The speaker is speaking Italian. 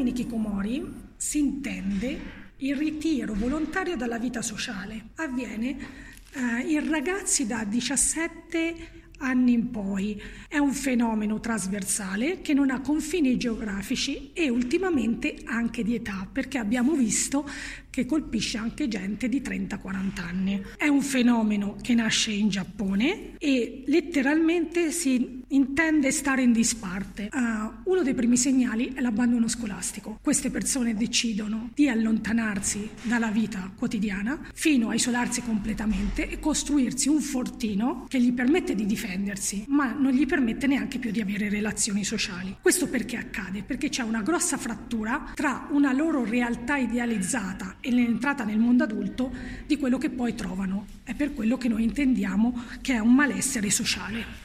termini hikikomori si intende il ritiro volontario dalla vita sociale. Avviene in ragazzi da 17 anni in poi. È un fenomeno trasversale che non ha confini geografici e ultimamente anche di età, perché abbiamo visto che colpisce anche gente di 30-40 anni. È un fenomeno che nasce in Giappone e letteralmente si intende stare in disparte. Uno dei primi segnali è l'abbandono scolastico. Queste persone decidono di allontanarsi dalla vita quotidiana fino a isolarsi completamente e costruirsi un fortino che gli permette di difendersi, ma non gli permette neanche più di avere relazioni sociali. Questo perché accade? Perché c'è una grossa frattura tra una loro realtà idealizzata e l'entrata nel mondo adulto di quello che poi trovano. È per quello che noi intendiamo che è un malessere sociale.